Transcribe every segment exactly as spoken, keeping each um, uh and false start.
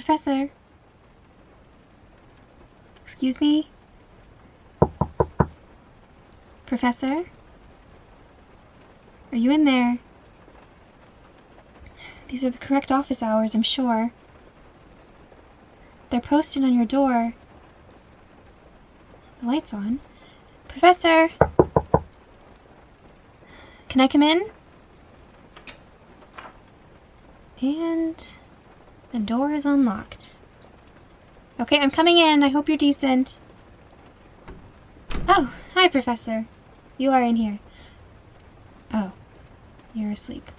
Professor? Excuse me? Professor? Are you in there? These are the correct office hours, I'm sure. They're posted on your door. The light's on. Professor! Can I come in? And the door is unlocked. Okay, I'm coming in. I hope you're decent. Oh, hi, Professor. You are in here. Oh, you're asleep.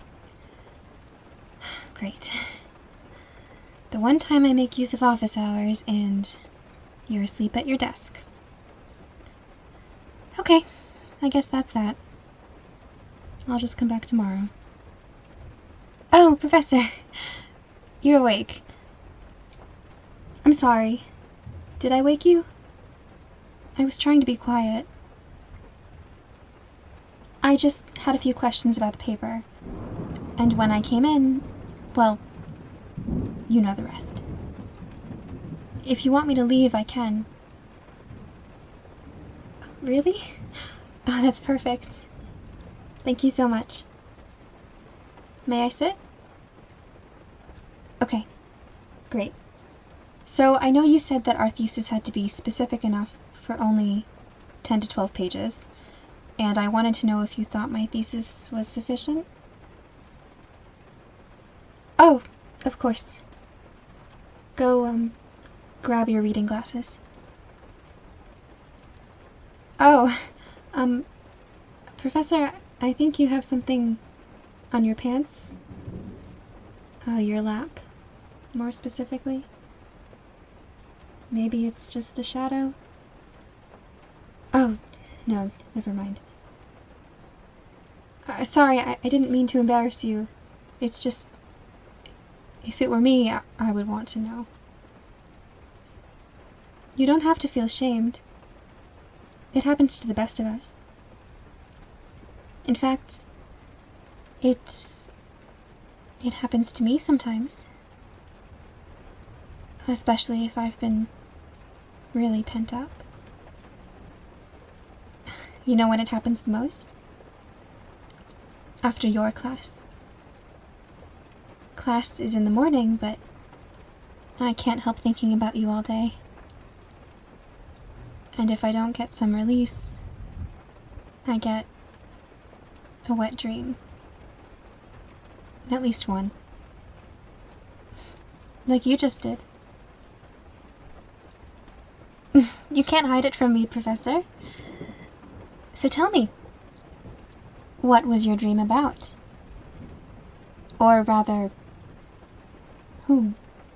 Great. The one time I make use of office hours and you're asleep at your desk. Okay, I guess that's that. I'll just come back tomorrow. Oh, Professor, you're awake. I'm sorry. Did I wake you? I was trying to be quiet. I just had a few questions about the paper. And when I came in, well, you know the rest. If you want me to leave, I can. Really? Oh, that's perfect. Thank you so much. May I sit? Okay, great. So I know you said that our thesis had to be specific enough for only ten to twelve pages, and I wanted to know if you thought my thesis was sufficient? Oh, of course. Go, um, grab your reading glasses. Oh, um, Professor, I think you have something on your pants. Uh, your lap, more specifically. Maybe it's just a shadow? Oh, no, never mind. Uh, sorry, I, I didn't mean to embarrass you. It's just, if it were me, I, I would want to know. You don't have to feel ashamed. It happens to the best of us. In fact, it, it happens to me sometimes. Especially if I've been really pent up. You know when it happens the most? After your class. Class is in the morning, but I can't help thinking about you all day. And if I don't get some release, I get a wet dream. At least one. Like you just did. You can't hide it from me, Professor. So tell me, what was your dream about? Or rather, whom?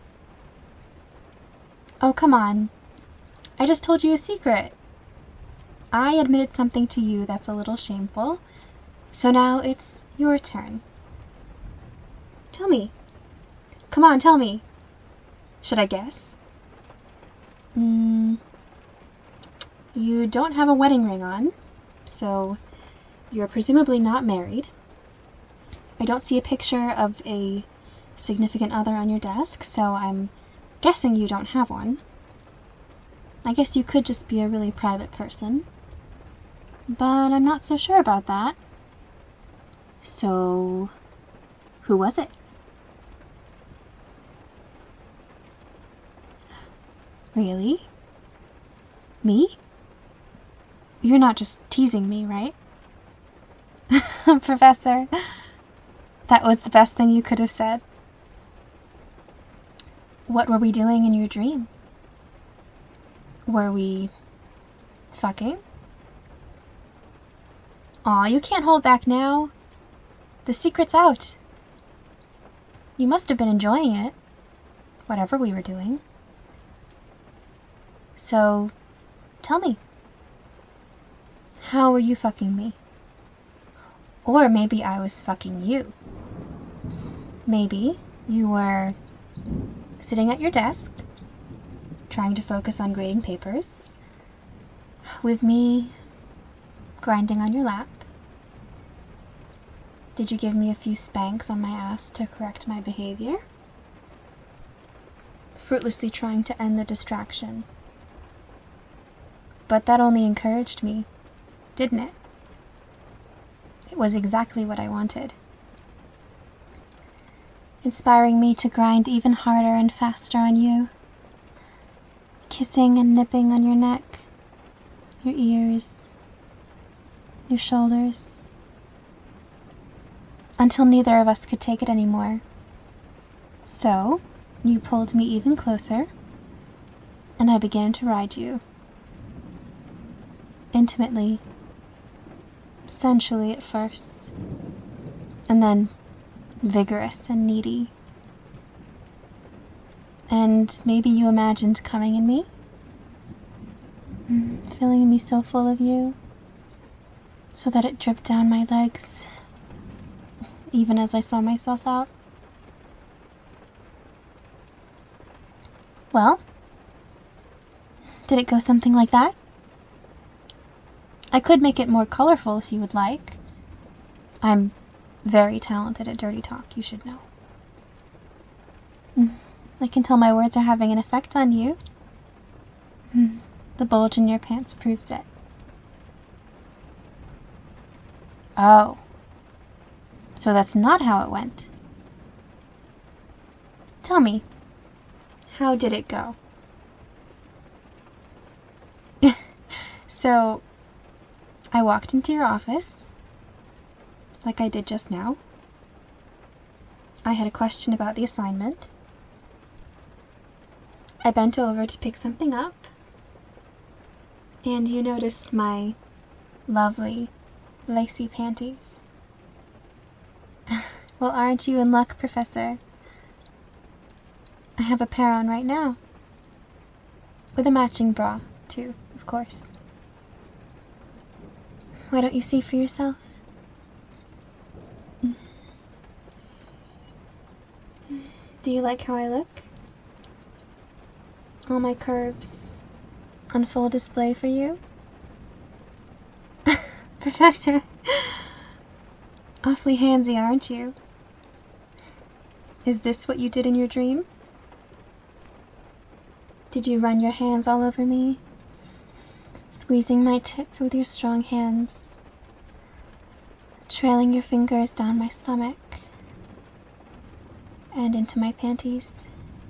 Oh, come on. I just told you a secret. I admitted something to you that's a little shameful, so now it's your turn. Tell me. Come on, tell me. Should I guess? Hmm. You don't have a wedding ring on, so you're presumably not married. I don't see a picture of a significant other on your desk, so I'm guessing you don't have one. I guess you could just be a really private person, but I'm not so sure about that. So, who was it? Really? Me? You're not just teasing me, right? Professor, that was the best thing you could have said. What were we doing in your dream? Were we fucking? Aw, you can't hold back now. The secret's out. You must have been enjoying it, whatever we were doing. So, tell me. How were you fucking me? Or maybe I was fucking you. Maybe you were sitting at your desk, trying to focus on grading papers, with me grinding on your lap. Did you give me a few spanks on my ass to correct my behavior? fruitlessly trying to end the distraction. But that only encouraged me, didn't it? It was exactly what I wanted. Inspiring me to grind even harder and faster on you. Kissing and nipping on your neck, your ears, your shoulders. Until neither of us could take it anymore. So, you pulled me even closer, and I began to ride you. Intimately, sensually at first, and then vigorous and needy. And maybe you imagined coming in me, filling me so full of you, so that it dripped down my legs, even as I saw myself out. Well, did it go something like that? I could make it more colorful if you would like. I'm very talented at dirty talk, you should know. I can tell my words are having an effect on you. The bulge in your pants proves it. Oh. So that's not how it went. Tell me, how did it go? So, I walked into your office, like I did just now. I had a question about the assignment. I bent over to pick something up, and you noticed my lovely, lacy panties. Well, aren't you in luck, Professor? I have a pair on right now. With a matching bra, too, of course. Why don't you see for yourself? Do you like how I look? All my curves on full display for you? Professor, awfully handsy, aren't you? Is this what you did in your dream? Did you run your hands all over me, squeezing my tits with your strong hands, trailing your fingers down my stomach and into my panties?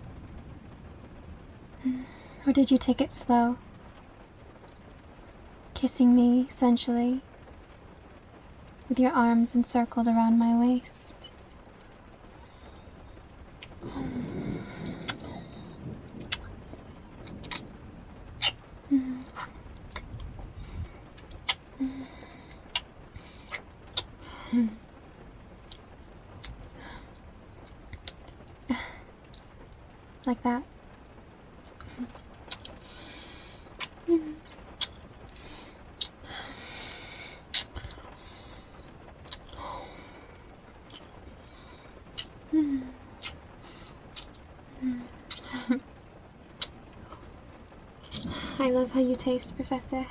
Or did you take it slow, kissing me sensually, with your arms encircled around my waist? Like that. I love how you taste, Professor.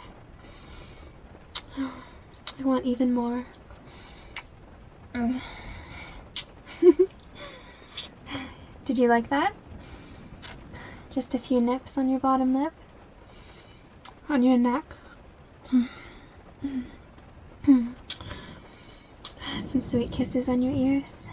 I want even more. Did you like that? Just a few nips on your bottom lip? On your neck? Some sweet kisses on your ears?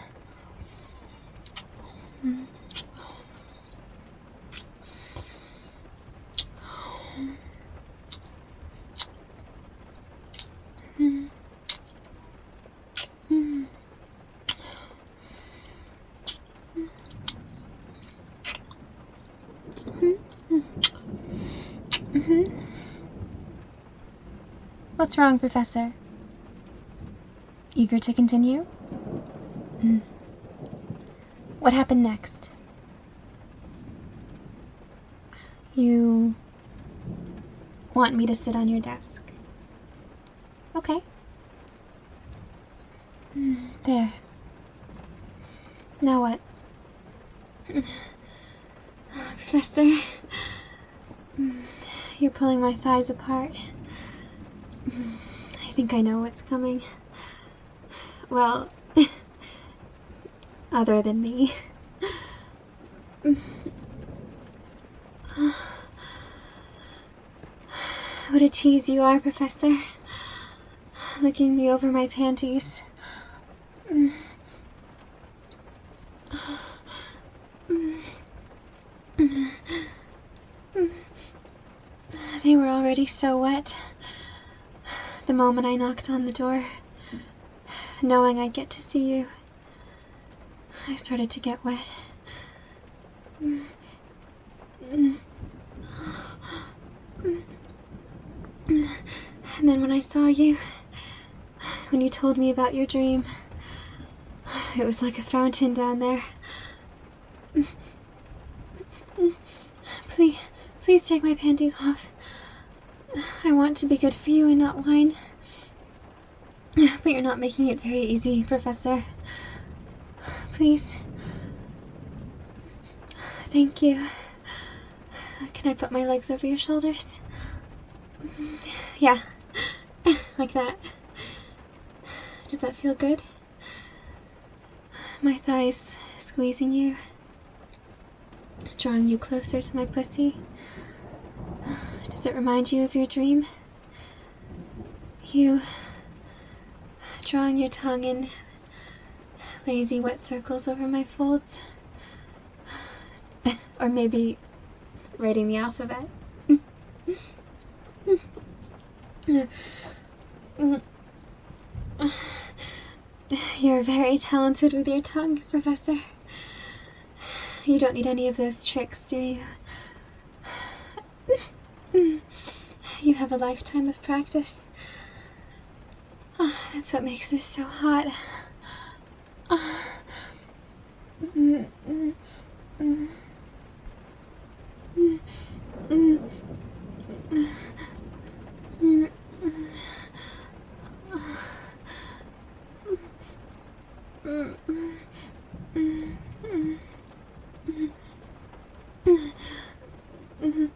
Mm-hmm. What's wrong, Professor? Eager to continue? Mm. What happened next? You want me to sit on your desk? Okay. Mm, there. Now what? Professor, you're pulling my thighs apart. I think I know what's coming. Well, other than me. What a tease you are, Professor. Looking me over my panties. They were already so wet. The moment I knocked on the door, knowing I'd get to see you, I started to get wet. And then when I saw you, when you told me about your dream, it was like a fountain down there. Please, please take my panties off. I want to be good for you and not whine. But you're not making it very easy, Professor. Please. Thank you. Can I put my legs over your shoulders? Yeah, like that. Does that feel good? My thighs squeezing you, drawing you closer to my pussy. Does it remind you of your dream? You drawing your tongue in lazy wet circles over my folds? Or maybe writing the alphabet? You're very talented with your tongue, Professor. You don't need any of those tricks, do you? You have a lifetime of practice. Oh, that's what makes this so hot. Oh. Mm, mm, mm. Mm, mm, mm, mm, mm, mm, mm,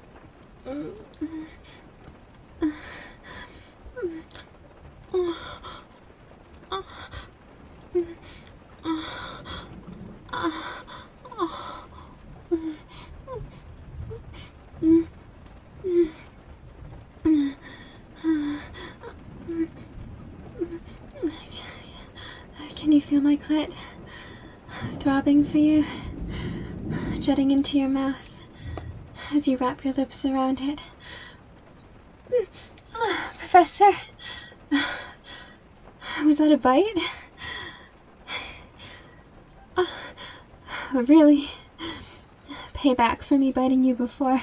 Can you feel my clit throbbing for you, jetting into your mouth as you wrap your lips around it? Professor, was that a bite? Really? Payback for me biting you before.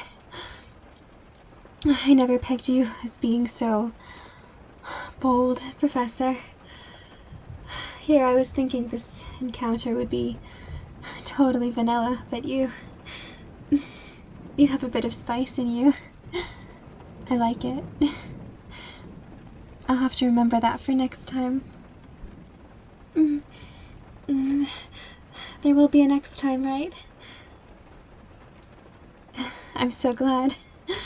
I never pegged you as being so bold, Professor. Here I was thinking this encounter would be totally vanilla, but you... you have a bit of spice in you. I like it. I'll have to remember that for next time. There will be a next time, right? I'm so glad.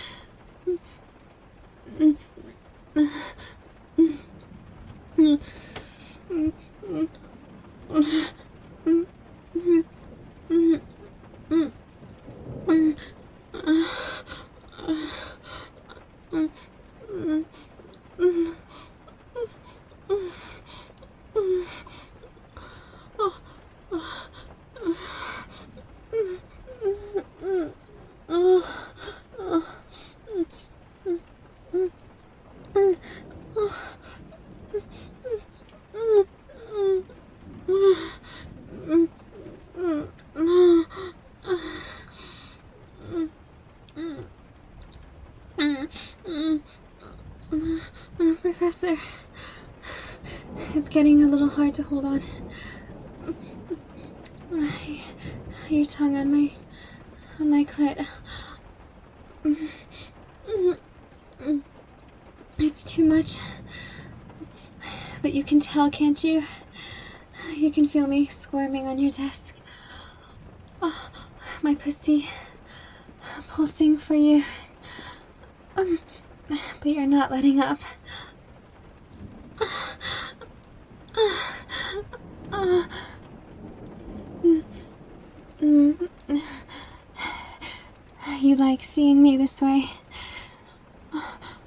Professor, it's getting a little hard to hold on. Your tongue on my, on my clit. It's too much. But you can tell, can't you? You can feel me squirming on your desk. Oh, my pussy pulsing for you. Um, but you're not letting up. You like seeing me this way?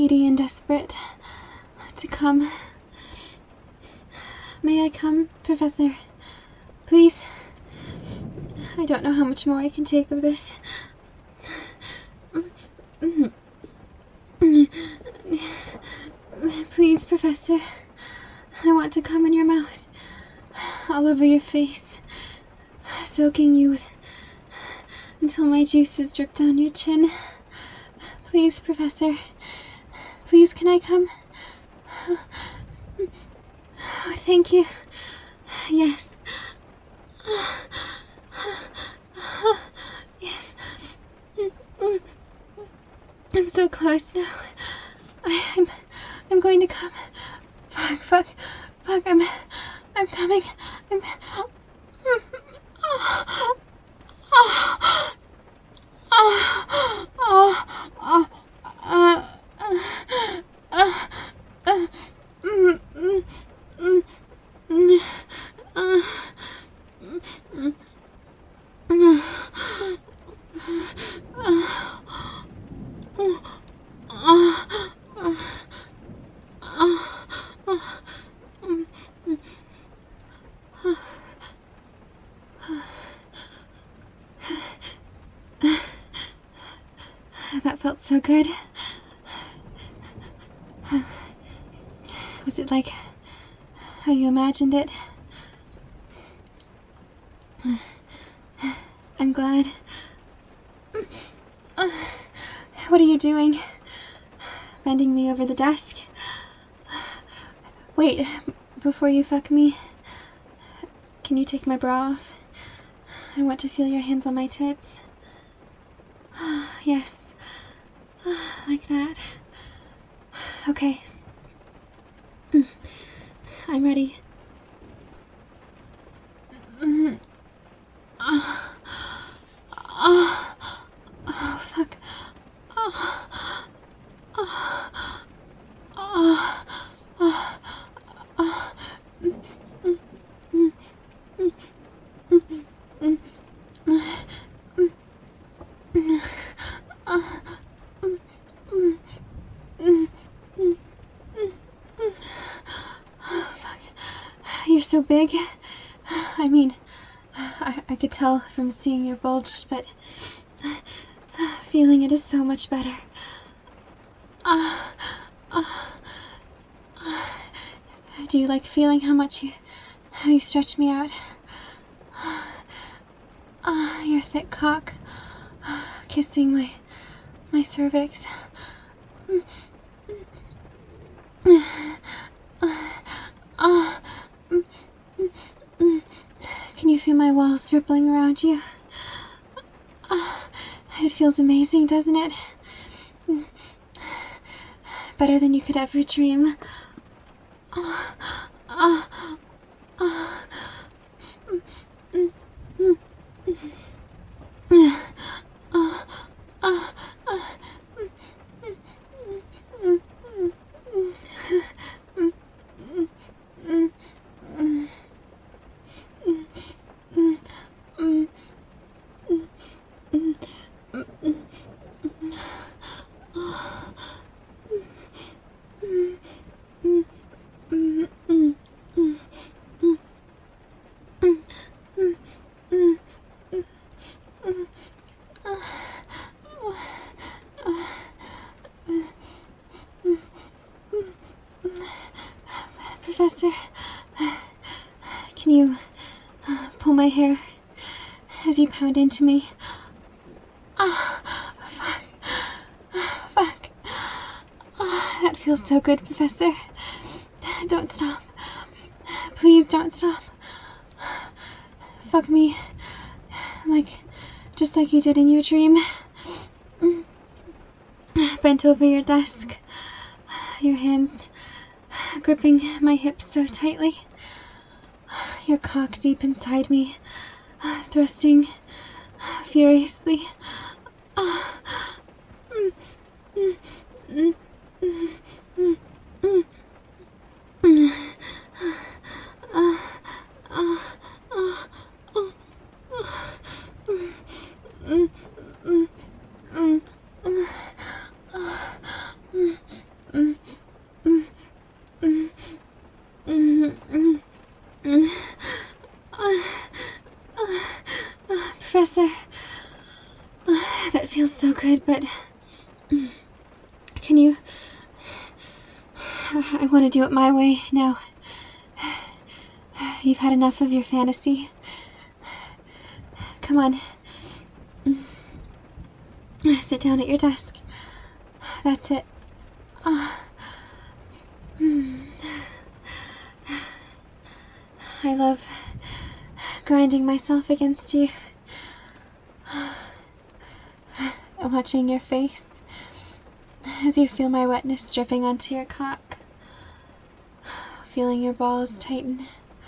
needy and desperate to come. May I come, Professor? Please? I don't know how much more I can take of this. Please, Professor. I want to come in your mouth, all over your face, soaking you with, until my juices drip down your chin. Please, Professor. Please, can I come? Oh, thank you. Yes. Yes. I'm so close now. I, I'm, I'm going to come. Fuck, fuck, fuck, I'm, I'm coming. I'm, oh, oh, oh, oh, oh, uh, uh, uh, uh, mm, mm, mm, mm, uh, mm, mm, that felt so good. Was it like how you imagined it? I'm glad. What are you doing? Bending me over the desk? Wait, before you fuck me, can you take my bra off? I want to feel your hands on my tits. Yes, like that. Okay. I'm ready. Oh, oh, oh fuck. Oh, oh, oh, oh, oh. You're so big. I mean, I, I could tell from seeing your bulge, but feeling it is so much better. Uh, uh, uh, do you like feeling how much you, how you stretch me out? Uh, your thick cock, uh, kissing my, my cervix. Uh, Can you feel my walls rippling around you? Oh, it feels amazing, doesn't it? Better than you could ever dream. Oh, oh, oh. Oh, oh, oh. Professor, can you uh, pull my hair as you pound into me? Ah, oh, fuck. Oh, fuck. Oh, that feels so good, Professor. Don't stop. Please don't stop. Fuck me. Like, just like you did in your dream. Bent over your desk. Your hands gripping my hips so tightly. Your cock deep inside me, thrusting furiously. Professor. That feels so good, but can you... I want to do it my way now. You've had enough of your fantasy. Come on. Sit down at your desk. That's it. Oh. I love grinding myself against you. Watching your face as you feel my wetness dripping onto your cock. Feeling your balls tighten.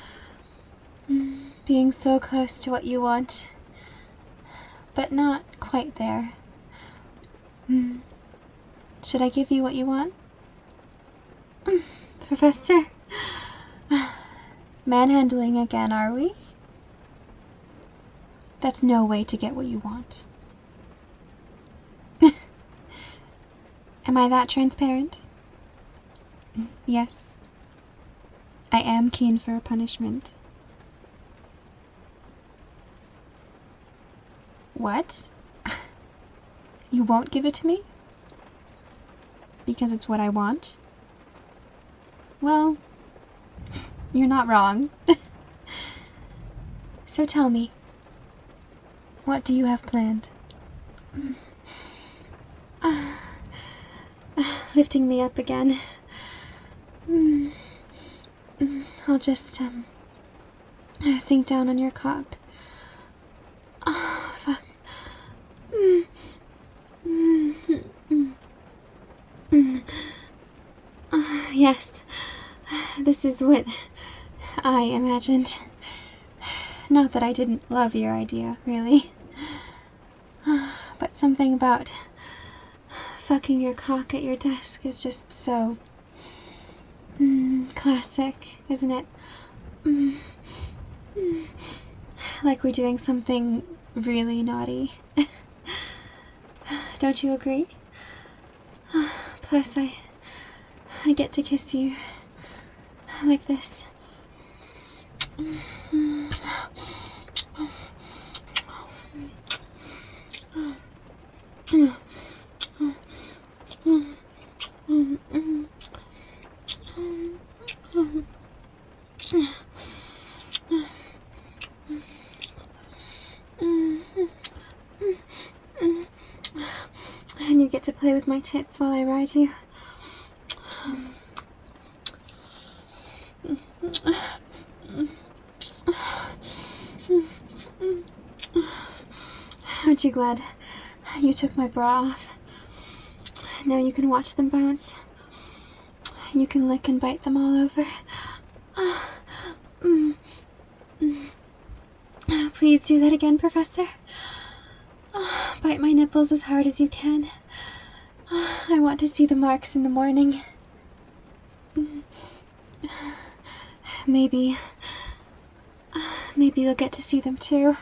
Being so close to what you want, but not quite there. Should I give you what you want? Professor? Manhandling again, are we? That's no way to get what you want. Am I that transparent? Yes. I am keen for a punishment. What? You won't give it to me? Because it's what I want? Well, you're not wrong. So tell me, what do you have planned? Uh, uh, lifting me up again. Mm, mm, I'll just, um, sink down on your cock. Oh, fuck. Mm, mm, mm, mm. Uh, yes, this is what I imagined. Not that I didn't love your idea, really. But something about fucking your cock at your desk is just so mm, classic, isn't it? Mm, mm, like we're doing something really naughty. Don't you agree? Plus, I, I get to kiss you like this. And you get to play with my tits while I ride you. Aren't you glad you took my bra off? Now you can watch them bounce. You can lick and bite them all over. Please do that again, Professor. Bite my nipples as hard as you can. I want to see the marks in the morning. Maybe... Maybe you'll get to see them too.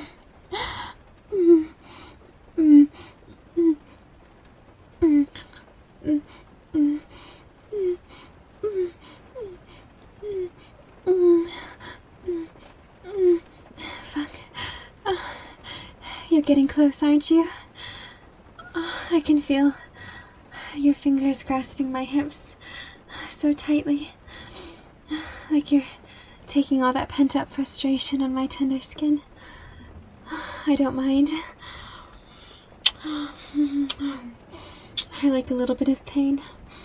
Fuck. You're getting close, aren't you? I can feel your fingers grasping my hips so tightly. Like you're taking all that pent-up frustration on my tender skin. I don't mind. I like a little bit of pain.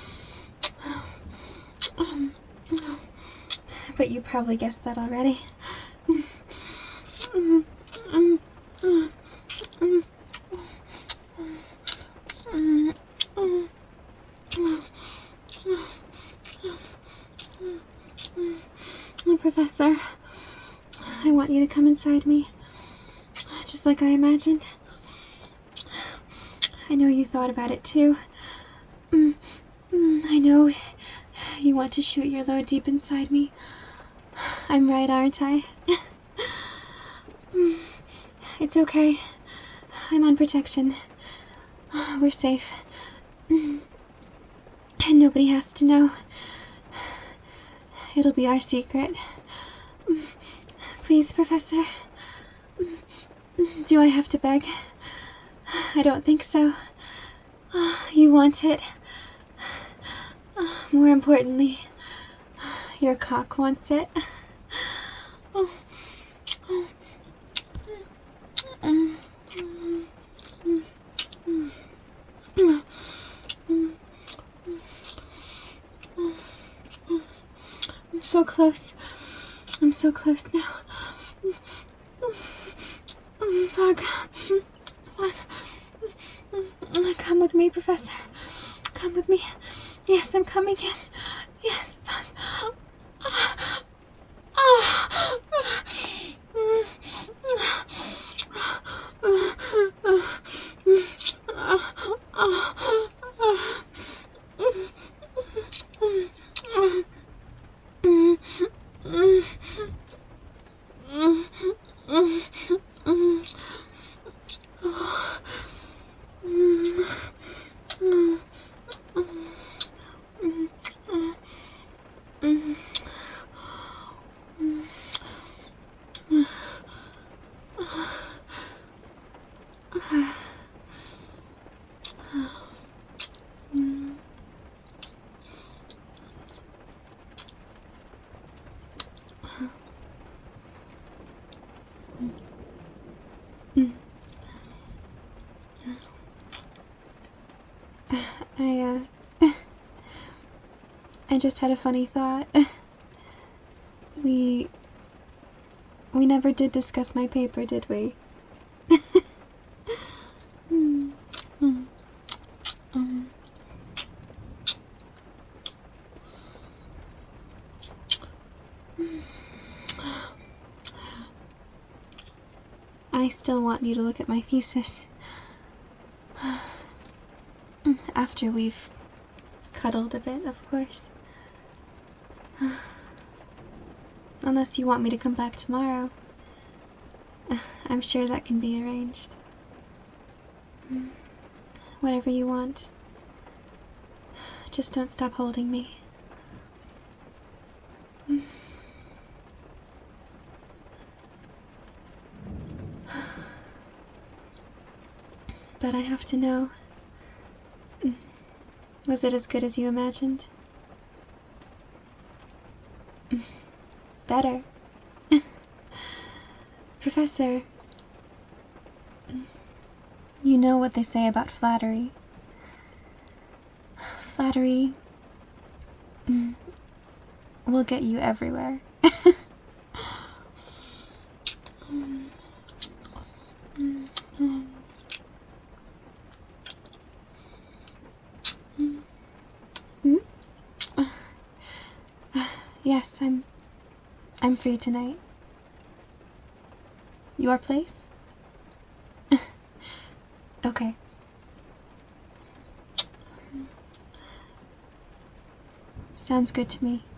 But you probably guessed that already. Professor, I want you to come inside me, just like I imagined. I know you thought about it too. I know you want to shoot your load deep inside me. I'm right, aren't I? It's okay. I'm on protection. We're safe. And nobody has to know. It'll be our secret. Please, Professor. Do I have to beg? I don't think so. You want it. More importantly, your cock wants it. I'm so close. I'm so close now. Fuck. What? Come with me, Professor. Come with me. Yes, I'm coming. Yes. Yes. Fuck. I, uh, I just had a funny thought. We, we never did discuss my paper, did we? mm. Mm. Mm. I still want you to look at my thesis. After we've cuddled a bit, of course. Unless you want me to come back tomorrow. I'm sure that can be arranged. Whatever you want. Just don't stop holding me. But I have to know. Was it as good as you imagined? Better. Professor, you know what they say about flattery. Flattery will get you everywhere. Yes, I'm I'm free tonight. Your place? Okay. Sounds good to me.